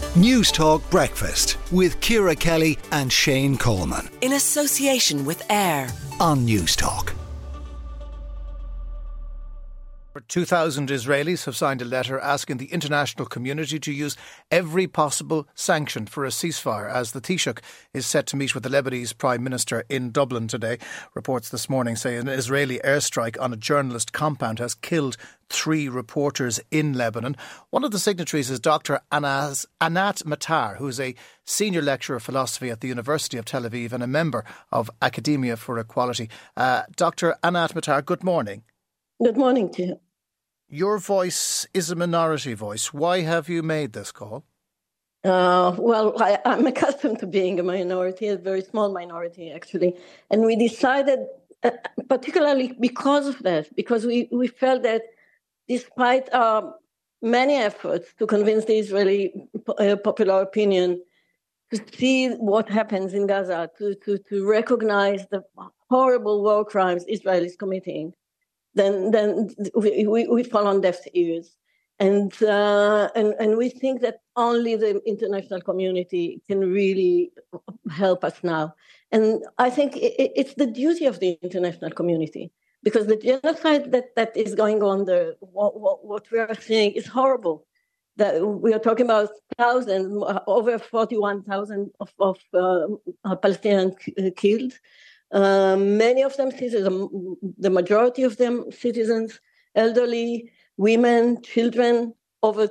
News Talk Breakfast with Ciara Kelly and Shane Coleman. In association with AIR On News Talk. 2,000 Israelis have signed a letter asking the international community to use every possible sanction for a ceasefire as the Taoiseach is set to meet with the Lebanese Prime Minister in Dublin today. Reports this morning say an Israeli airstrike on a journalist compound has killed 3 reporters in Lebanon. One of the signatories is Dr. Anat Matar, who is a senior lecturer of philosophy at the University of Tel Aviv and a member of Academia for Equality. Dr. Anat Matar, good morning. Good morning to you. Your voice is a minority voice. Why have you made this call? I'm accustomed to being a minority, a very small minority, actually. And we decided, particularly because of that, because we felt that despite many efforts to convince the Israeli popular opinion to see what happens in Gaza, to recognize the horrible war crimes Israel is committing, then we fall on deaf ears, and we think that only the international community can really help us now. And I think it's the duty of the international community, because the genocide that is going on there, what we are seeing is horrible. That we are talking about thousands, over 41,000 of Palestinians killed. Many of them citizens, the majority of them citizens, elderly, women, children, over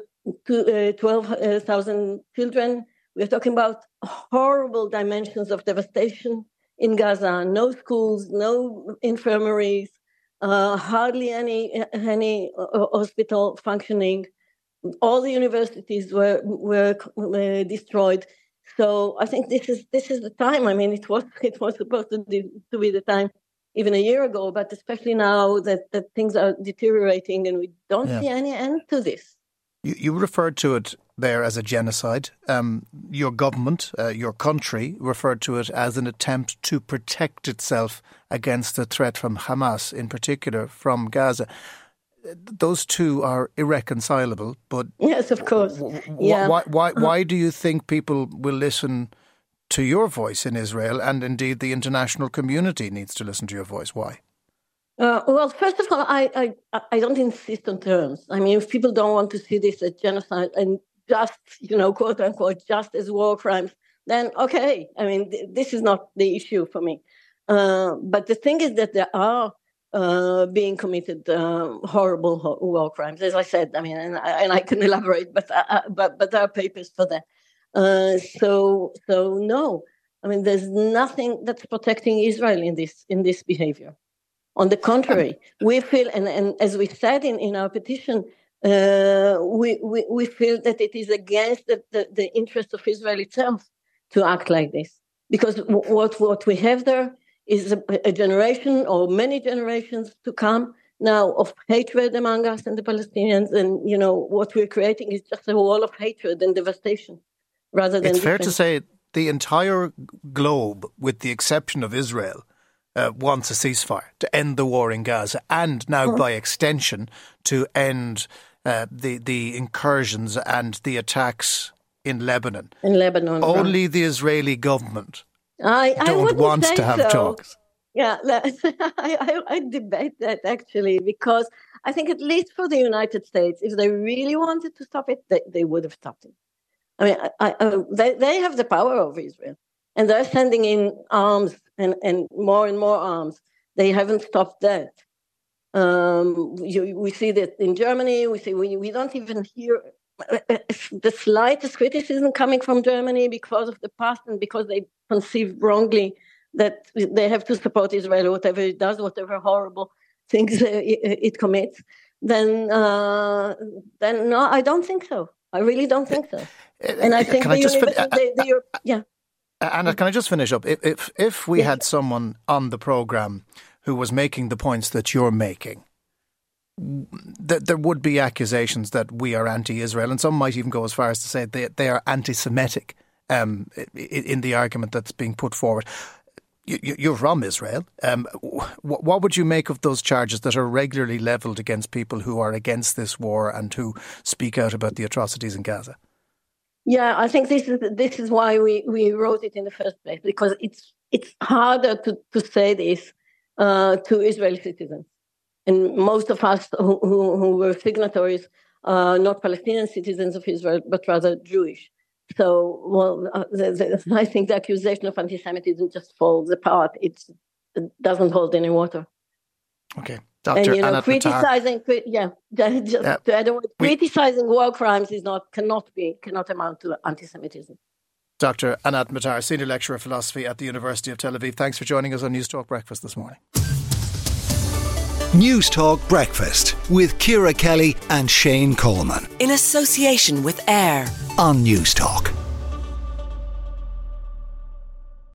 12,000 children. We're talking about horrible dimensions of devastation in Gaza. No schools, no infirmaries, hardly any hospital functioning. All the universities were destroyed. So I think this is the time. I mean, it was supposed to be the time even a year ago, but especially now that things are deteriorating and we don't see any end to this. You referred to it there as a genocide. Your government, your country, referred to it as an attempt to protect itself against the threat from Hamas, in particular from Gaza. Those two are irreconcilable, but yes, of course. Why do you think people will listen to your voice in Israel, and indeed the international community needs to listen to your voice? Why? Well, first of all, I don't insist on terms. I mean, if people don't want to see this as genocide and just, quote unquote, just as war crimes, then okay. I mean, this is not the issue for me. But the thing is that there are being committed horrible war crimes, as I said. I mean, and I can elaborate, but there are papers for that. So no, I mean, there's nothing that's protecting Israel in this behavior. On the contrary, we feel, and as we said in our petition, we feel that it is against the interest of Israel itself to act like this, because what we have there is a generation or many generations to come now of hatred among us and the Palestinians. And, what we're creating is just a wall of hatred and devastation rather than... It's fair to say the entire globe, with the exception of Israel, wants a ceasefire to end the war in Gaza and now by extension to end the incursions and the attacks in Lebanon. Only the Israeli government don't want to have talks. Yeah, I debate that actually, because I think at least for the United States, if they really wanted to stop it, they would have stopped it. I mean, they have the power over Israel, and they're sending in arms and more arms. They haven't stopped that. We see that in Germany. We don't even hear the slightest criticism coming from Germany because of the past and because they conceive wrongly that they have to support Israel, whatever it does, whatever horrible things it commits. Then no, I don't think so. I really don't think so. And I think Anna, can I just finish up? If we had someone on the programme who was making the points that you're making, there would be accusations that we are anti-Israel, and some might even go as far as to say they are anti-Semitic in the argument that's being put forward. You're from Israel. What would you make of those charges that are regularly levelled against people who are against this war and who speak out about the atrocities in Gaza? Yeah, I think this is why we wrote it in the first place, because it's harder to say this to Israeli citizens. And most of us who were signatories are not Palestinian citizens of Israel, but rather Jewish. So, I think the accusation of anti-Semitism just falls apart. It doesn't hold any water. Okay. Dr. And, Anat criticizing, criticizing war crimes cannot amount to anti-Semitism. Dr. Anat Matar, Senior Lecturer of Philosophy at the University of Tel Aviv. Thanks for joining us on News Talk Breakfast this morning. News Talk Breakfast with Ciara Kelly and Shane Coleman. In association with AIR On News Talk.